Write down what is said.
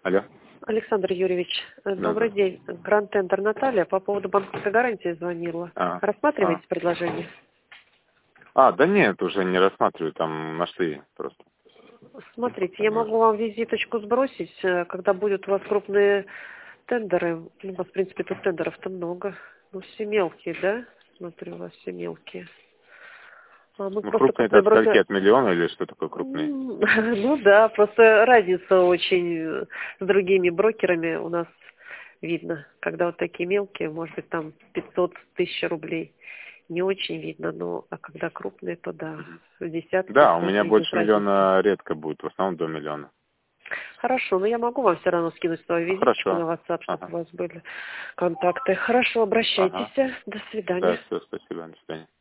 Алло. Александр Юрьевич, добрый день. Гранд Тендер Наталья по поводу банковской гарантии звонила. Рассматриваете предложение? Да нет, уже не рассматриваю, там нашли просто. Смотрите, я могу вам визиточку сбросить, когда будут у вас крупные тендеры. У вас, в принципе, тут тендеров-то много. Ну, все мелкие, да? Смотрю, у вас все мелкие. Мы Крупные это от скольки, от миллиона или что такое крупные? Ну да, просто разница очень с другими брокерами у нас видно. Когда вот такие мелкие, может быть, там 500 тысяч рублей. Не очень видно, но а когда крупные, то да, десятки. Да, у меня больше миллиона редко будет, в основном до миллиона. Хорошо, но я могу вам все равно скинуть свою визиточку на WhatsApp, чтобы у вас были контакты. Хорошо, обращайтесь. До свидания. Да, все, спасибо, до свидания.